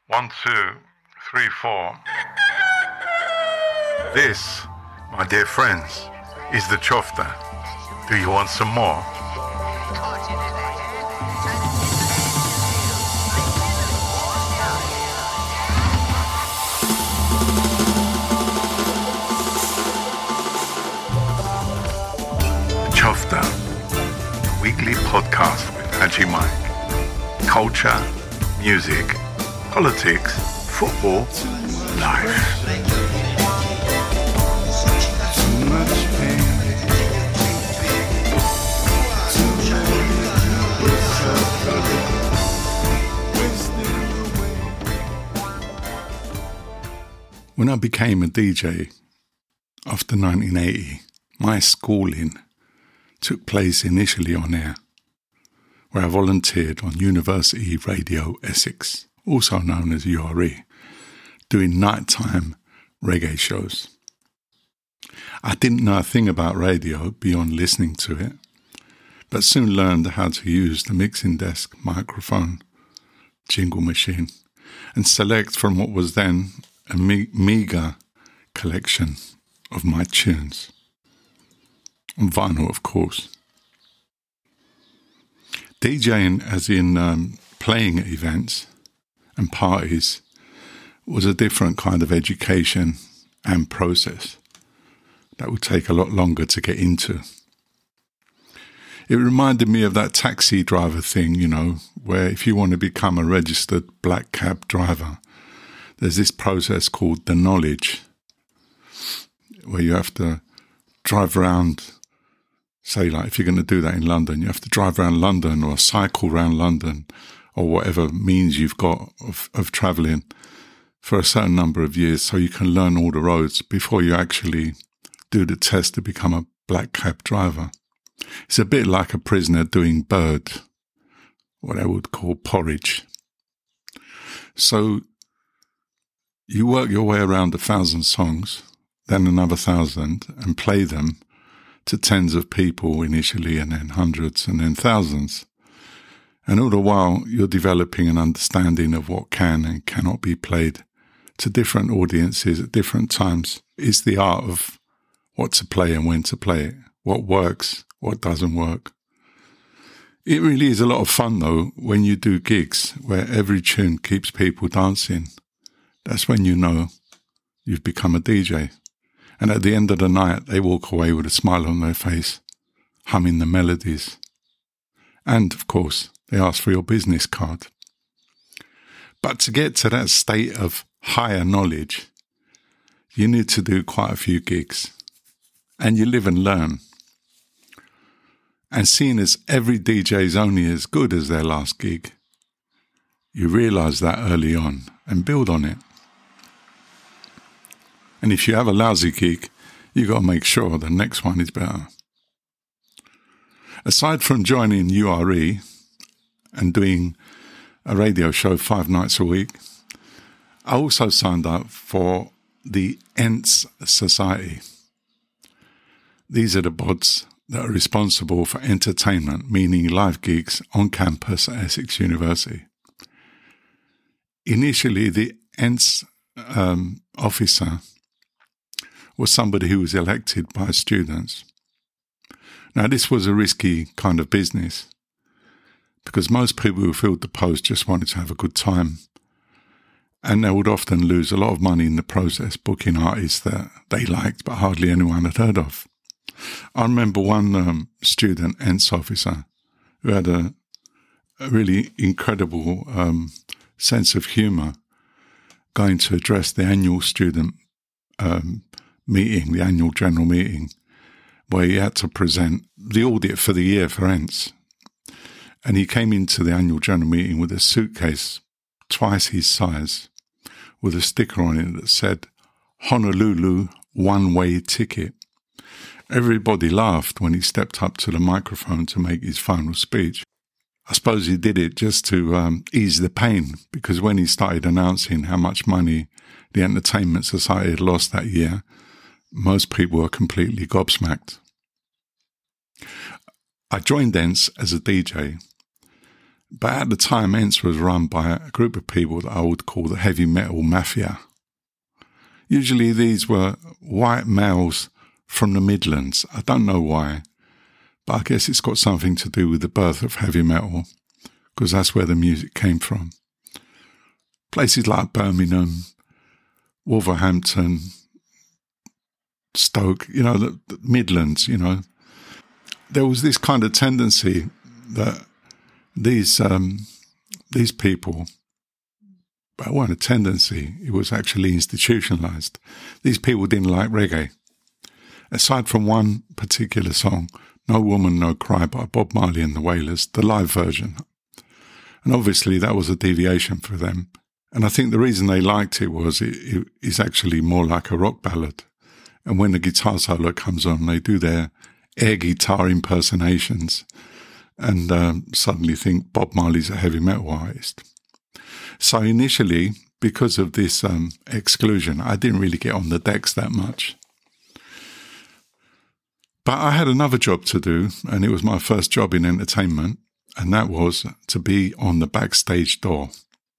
1, 2, 3, 4. This, my dear friends, is the Chofta. Do you want some more? Chofta, a weekly podcast with Haji Mike. Culture, music, politics, football, life. When I became a DJ after 1980, my schooling took place initially on air, where I volunteered on University Radio Essex, also known as URE, doing nighttime reggae shows. I didn't know a thing about radio beyond listening to it, but soon learned how to use the mixing desk, microphone, jingle machine, and select from what was then a meagre collection of my tunes. On vinyl, of course. DJing, as in playing at events and parties, was a different kind of education and process that would take a lot longer to get into. It reminded me of that taxi driver thing, you know, where if you want to become a registered black cab driver, there's this process called the knowledge, where you have to drive around. Say, like, if you're going to do that in London, you have to drive around London or cycle around London or whatever means you've got of travelling for a certain number of years so you can learn all the roads before you actually do the test to become a black cab driver. It's a bit like a prisoner doing bird, what I would call porridge. So you work your way around 1,000 songs, then another 1,000, and play them to tens of people initially, and then hundreds, and then thousands. And all the while, you're developing an understanding of what can and cannot be played to different audiences at different times. It's the art of what to play and when to play it, what works, what doesn't work. It really is a lot of fun, though, when you do gigs where every tune keeps people dancing. That's when you know you've become a DJ. And at the end of the night, they walk away with a smile on their face, humming the melodies. And, of course, they ask for your business card. But to get to that state of higher knowledge, you need to do quite a few gigs. And you live and learn. And seeing as every DJ is only as good as their last gig, you realise that early on and build on it. And if you have a lousy gig, you got to make sure the next one is better. Aside from joining URE and doing a radio show 5 nights a week, I also signed up for the ENTS Society. These are the bods that are responsible for entertainment, meaning live gigs on campus at Essex University. Initially, the ENTS officer was somebody who was elected by students. Now, this was a risky kind of business because most people who filled the post just wanted to have a good time, and they would often lose a lot of money in the process booking artists that they liked but hardly anyone had heard of. I remember one student ENTS officer who had a really incredible sense of humour going to address the annual student meeting, the annual general meeting, where he had to present the audit for the year for ENTS. And he came into the annual general meeting with a suitcase twice his size, with a sticker on it that said, Honolulu one-way ticket. Everybody laughed when he stepped up to the microphone to make his final speech. I suppose he did it just to ease the pain, because when he started announcing how much money the Entertainment Society had lost that year, most people were completely gobsmacked. I joined ENTS as a DJ, But at the time, ENTS was run by a group of people that I would call the heavy metal mafia. Usually these were white males from the Midlands. I don't know why, but I guess it's got something to do with the birth of heavy metal, because that's where the music came from. Places like Birmingham, Wolverhampton, Stoke, the Midlands, There was this kind of tendency that these people, but it wasn't a tendency, it was actually institutionalized. These people didn't like reggae. Aside from one particular song, No Woman, No Cry by Bob Marley and the Wailers, the live version. And obviously that was a deviation for them. And I think the reason they liked it was it is actually more like a rock ballad. And when the guitar solo comes on, they do their air guitar impersonations and suddenly think Bob Marley's a heavy metal artist. So initially, because of this exclusion, I didn't really get on the decks that much. But I had another job to do, and it was my first job in entertainment, and that was to be on the backstage door,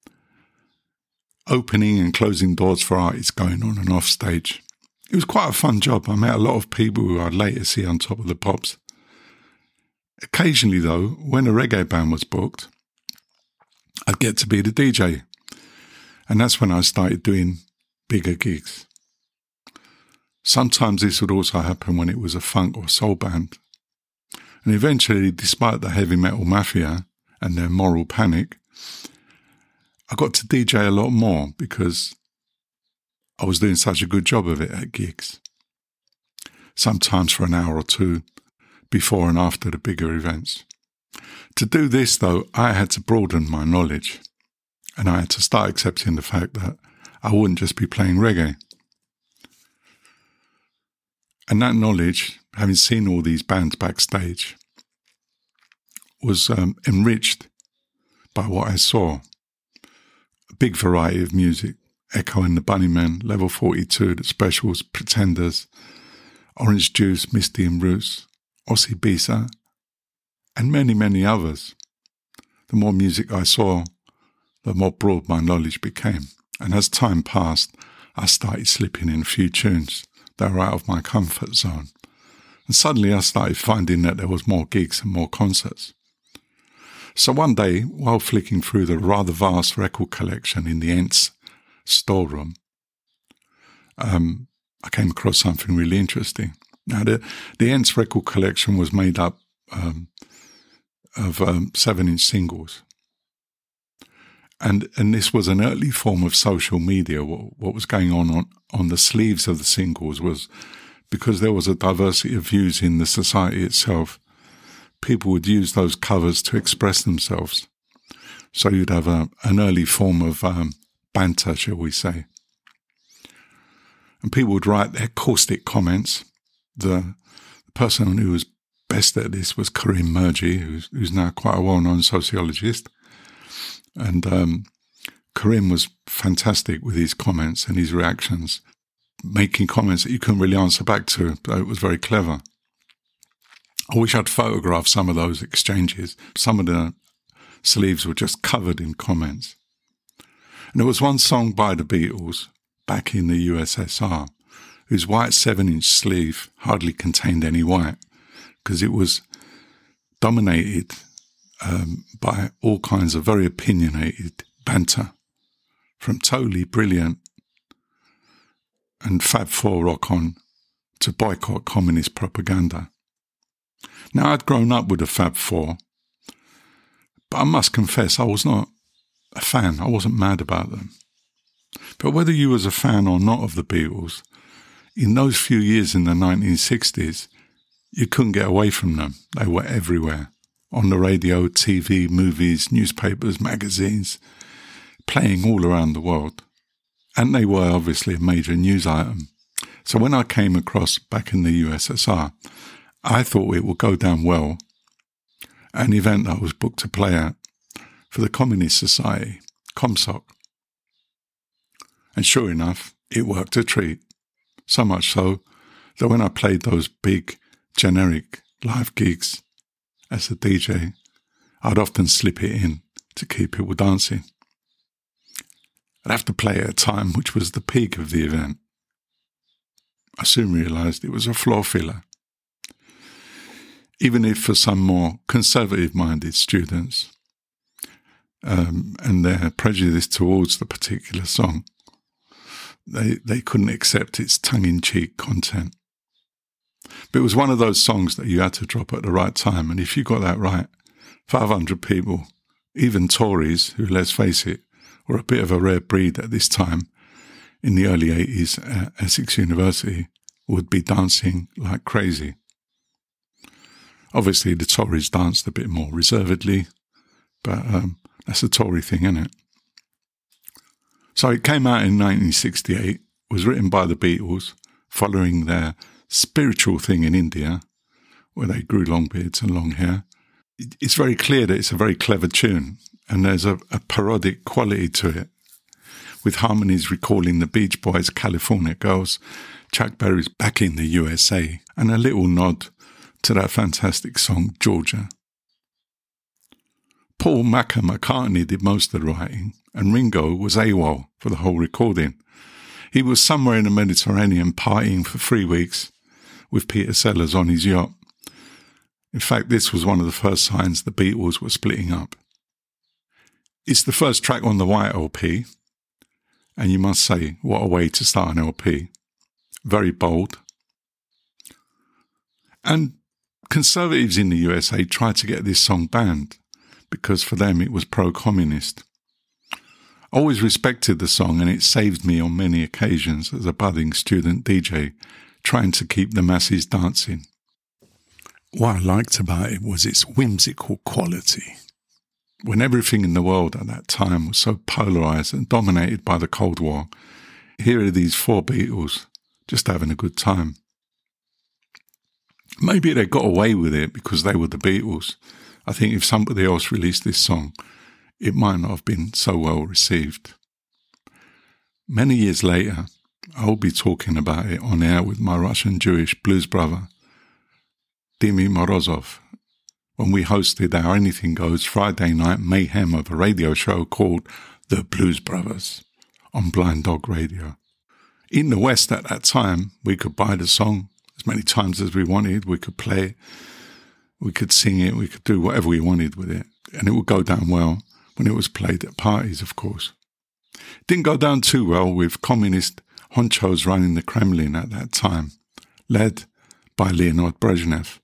opening and closing doors for artists going on and off stage. It was quite a fun job. I met a lot of people who I'd later see on Top of the Pops. Occasionally, though, when a reggae band was booked, I'd get to be the DJ. And that's when I started doing bigger gigs. Sometimes this would also happen when it was a funk or soul band. And eventually, despite the heavy metal mafia and their moral panic, I got to DJ a lot more because I was doing such a good job of it at gigs. Sometimes for an hour or two before and after the bigger events. To do this, though, I had to broaden my knowledge. And I had to start accepting the fact that I wouldn't just be playing reggae. And that knowledge, having seen all these bands backstage, was enriched by what I saw. A big variety of music, Echo and the Bunnymen, Level 42, The Specials, Pretenders, Orange Juice, Misty and Roots, Ossie Bisa, and many, many others. The more music I saw, the more broad my knowledge became. And as time passed, I started slipping in a few tunes that were out of my comfort zone. And suddenly I started finding that there was more gigs and more concerts. So one day, while flicking through the rather vast record collection in the ENTS storeroom, I came across something really interesting. Now, the ENTS record collection was made up of 7-inch singles. And this was an early form of social media. What was going on the sleeves of the singles was, because there was a diversity of views in the society itself, people would use those covers to express themselves. So you'd have an early form of banter, shall we say. And people would write their caustic comments. The person who was best at this was Karim Murji, who's now quite a well-known sociologist. And Karim was fantastic with his comments and his reactions, making comments that you couldn't really answer back to. So it was very clever. I wish I'd photographed some of those exchanges. Some of the sleeves were just covered in comments. And there was one song by the Beatles back in the USSR whose white 7-inch sleeve hardly contained any white because it was dominated by all kinds of very opinionated banter, from totally brilliant and Fab Four rock on to boycott communist propaganda. Now, I'd grown up with the Fab Four, but I must confess I was not a fan. I wasn't mad about them. But whether you was a fan or not of the Beatles, in those few years in the 1960s, you couldn't get away from them. They were everywhere. On the radio, TV, movies, newspapers, magazines, playing all around the world. And they were obviously a major news item. So when I came across back in the USSR, I thought it would go down well. An event that I was booked to play at for the Communist Society, Comsoc. And sure enough, it worked a treat. So much so that when I played those big, generic live gigs as a DJ, I'd often slip it in to keep people dancing. I'd have to play at a time which was the peak of the event. I soon realised it was a floor filler. Even if for some more conservative-minded students and their prejudice towards the particular song, they couldn't accept its tongue-in-cheek content. But it was one of those songs that you had to drop at the right time, and if you got that right, 500 people, even Tories, who, let's face it, were a bit of a rare breed at this time, in the early 80s at Essex University, would be dancing like crazy. Obviously, the Tories danced a bit more reservedly, but that's a Tory thing, isn't it? So it came out in 1968, was written by the Beatles, following their spiritual thing in India, where they grew long beards and long hair. It's very clear that it's a very clever tune, and there's a parodic quality to it, with harmonies recalling the Beach Boys' California Girls, Chuck Berry's Back in the USA, and a little nod to that fantastic song, Georgia. Paul McCartney did most of the writing, and Ringo was AWOL for the whole recording. He was somewhere in the Mediterranean partying for 3 weeks with Peter Sellers on his yacht. In fact, this was one of the first signs the Beatles were splitting up. It's the first track on the White LP, and you must say, what a way to start an LP. Very bold. And conservatives in the USA tried to get this song banned, because for them it was pro-communist. I always respected the song, and it saved me on many occasions as a budding student DJ, trying to keep the masses dancing. What I liked about it was its whimsical quality. When everything in the world at that time was so polarised and dominated by the Cold War, here are these 4 Beatles just having a good time. Maybe they got away with it because they were the Beatles. I think if somebody else released this song, it might not have been so well received. Many years later, I'll be talking about it on air with my Russian Jewish blues brother, Dimi Morozov, when we hosted our Anything Goes Friday night mayhem of a radio show called The Blues Brothers on Blind Dog Radio. In the West at that time, we could buy the song as many times as we wanted, we could play it, we could sing it, we could do whatever we wanted with it, and it would go down well when it was played at parties, of course. It didn't go down too well with communist honchos running the Kremlin at that time, led by Leonid Brezhnev.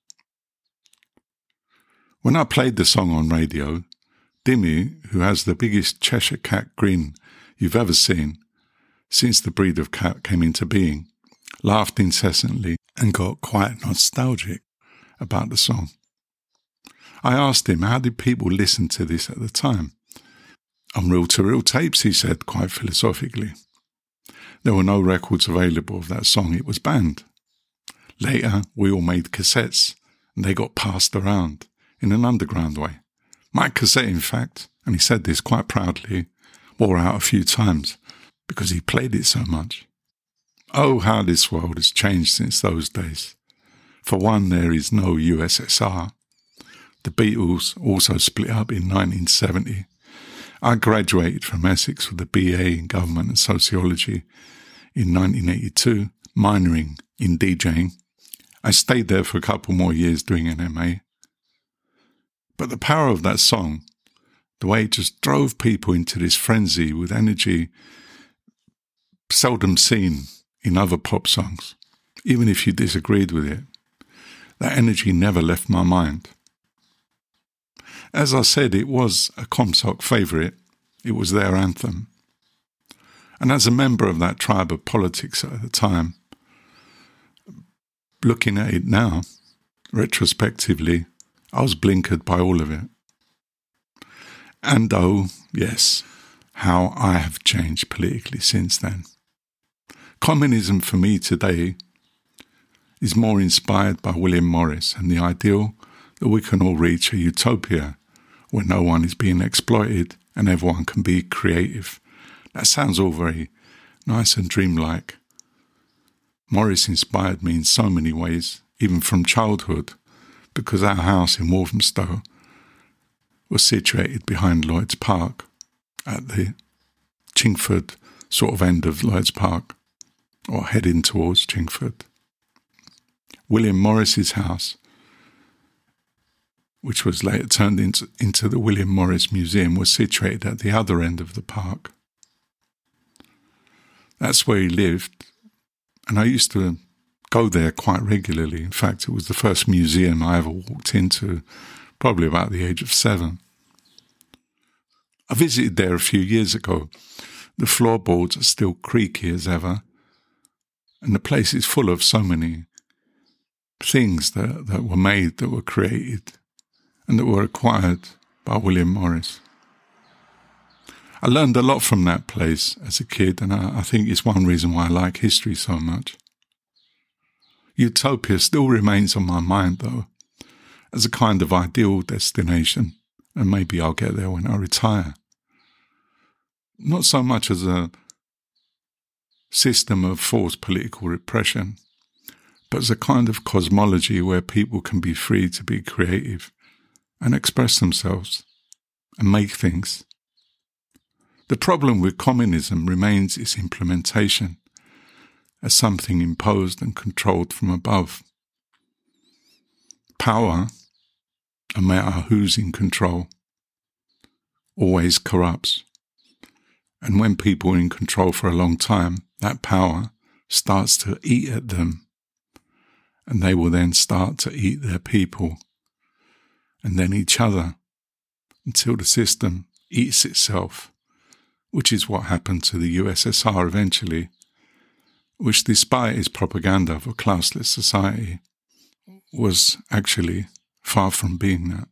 When I played the song on radio, Dimi, who has the biggest Cheshire cat grin you've ever seen since the breed of cat came into being, laughed incessantly and got quite nostalgic about the song. I asked him, how did people listen to this at the time? On reel-to-reel tapes, he said, quite philosophically. There were no records available of that song. It was banned. Later, we all made cassettes, and they got passed around in an underground way. My cassette, in fact, and he said this quite proudly, wore out a few times because he played it so much. Oh, how this world has changed since those days. For one, there is no USSR. The Beatles also split up in 1970. I graduated from Essex with a BA in Government and Sociology in 1982, minoring in DJing. I stayed there for a couple more years doing an MA. But the power of that song, the way it just drove people into this frenzy with energy seldom seen in other pop songs, even if you disagreed with it, that energy never left my mind. As I said, it was a Comstock favourite. It was their anthem. And as a member of that tribe of politics at the time, looking at it now, retrospectively, I was blinkered by all of it. And oh, yes, how I have changed politically since then. Communism for me today is more inspired by William Morris and the ideal that we can all reach a utopia where no one is being exploited and everyone can be creative. That sounds all very nice and dreamlike. Morris inspired me in so many ways, even from childhood, because our house in Walthamstow was situated behind Lloyd's Park, at the Chingford sort of end of Lloyd's Park, or heading towards Chingford. William Morris's house, which was later turned into the William Morris Museum, was situated at the other end of the park. That's where he lived, and I used to go there quite regularly. In fact, it was the first museum I ever walked into, probably about the age of 7. I visited there a few years ago. The floorboards are still creaky as ever, and the place is full of so many things that were made, that were created, and that were acquired by William Morris. I learned a lot from that place as a kid, and I think it's one reason why I like history so much. Utopia still remains on my mind, though, as a kind of ideal destination, and maybe I'll get there when I retire. Not so much as a system of forced political repression, but as a kind of cosmology where people can be free to be creative and express themselves and make things. The problem with communism remains its implementation as something imposed and controlled from above. Power, no matter who's in control, always corrupts. And when people are in control for a long time, that power starts to eat at them. And they will then start to eat their people, and then each other, until the system eats itself, which is what happened to the USSR eventually, which, despite its propaganda of a classless society, was actually far from being that.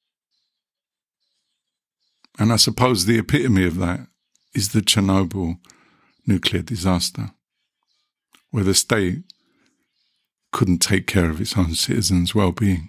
And I suppose the epitome of that is the Chernobyl nuclear disaster, where the state couldn't take care of its own citizens' well-being.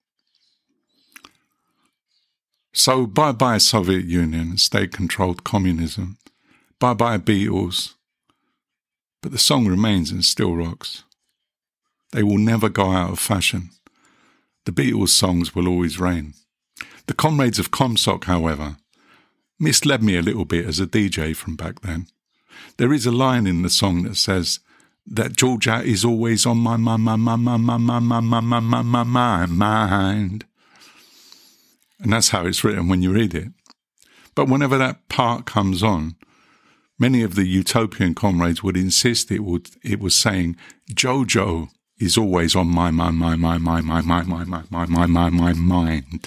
So bye-bye Soviet Union and state-controlled communism, bye-bye Beatles, but the song remains and still rocks. They will never go out of fashion. The Beatles songs will always reign. The comrades of Comstock, however, misled me a little bit as a DJ from back then. There is a line in the song that says that Georgia is always on my mind. And that's how it's written when you read it. But whenever that part comes on, many of the utopian comrades would insist it was saying, Jojo is always on my mind.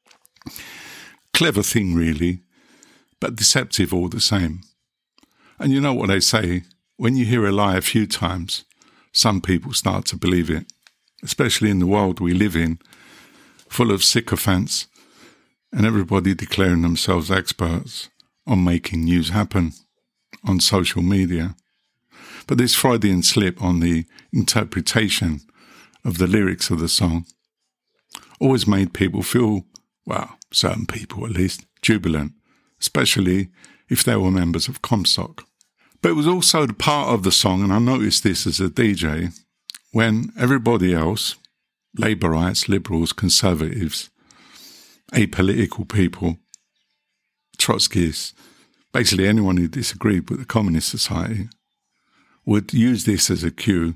Clever thing, really, but deceptive all the same. And you know what they say, when you hear a lie a few times, some people start to believe it, especially in the world we live in, full of sycophants and everybody declaring themselves experts on making news happen on social media. But this Freudian slip on the interpretation of the lyrics of the song always made people feel, well, certain people at least, jubilant, especially if they were members of Comstock. But it was also the part of the song, and I noticed this as a DJ, when everybody else, Labourites, liberals, conservatives, apolitical people, Trotskyists, basically anyone who disagreed with the communist society, would use this as a cue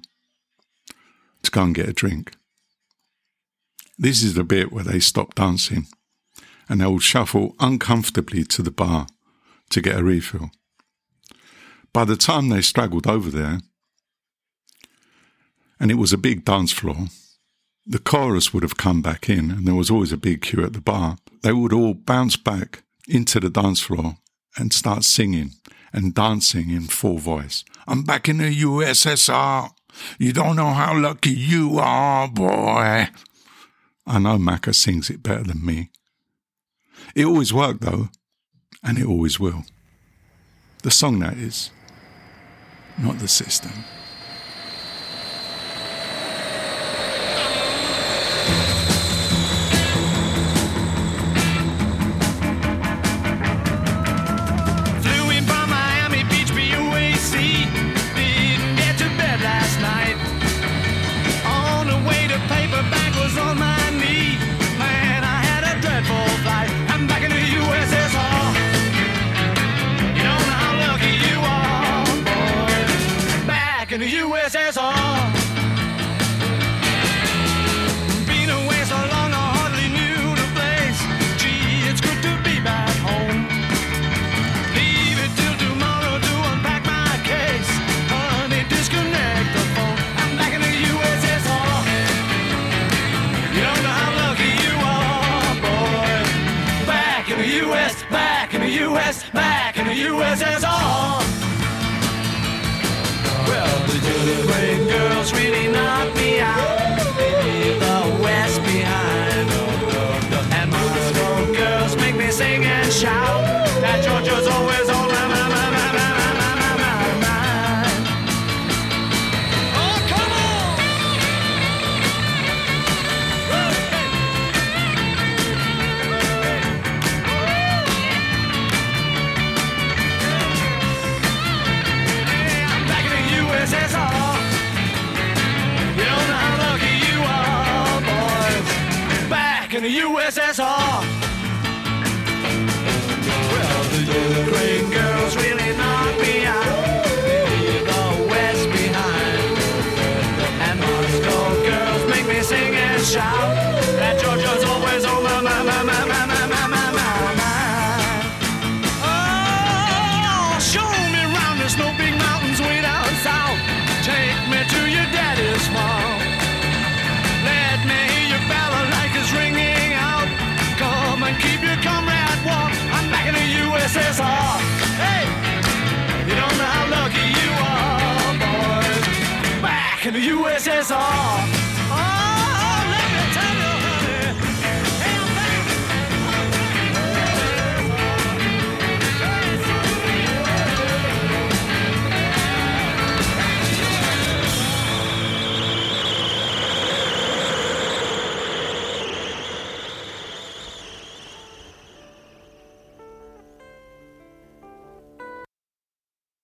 to go and get a drink. This is the bit where they stop dancing and they will shuffle uncomfortably to the bar to get a refill. By the time they straggled over there, and it was a big dance floor, the chorus would have come back in and there was always a big queue at the bar. They would all bounce back into the dance floor and start singing and dancing in full voice. I'm back in the USSR. You don't know how lucky you are, boy. I know Macca sings it better than me. It always worked, though, and it always will. The song, that is, not the system. Paperback was on my knee. Man, I had a dreadful flight. I'm back USSR. Well, the Ukraine girls really knock me out. They leave the West behind. And Moscow girls make me sing and shout. That Georgia's always on my mind. Oh, come on! I'm back in the USSR. You don't know how lucky you are, boys. Back in the USSR. Well, the Ukraine girls really knock me out. They leave the West behind. And Moscow girls make me sing and shout. That Georgia's always on my mind. Oh, show me round the snow big mountains way down south. Take me to your daddy's farm. Let me hear your balalaikas ringing out. Come and keep your comrade warm. I'm back in the USSR. Hey, you don't know how lucky you are, boys. Back in the USSR.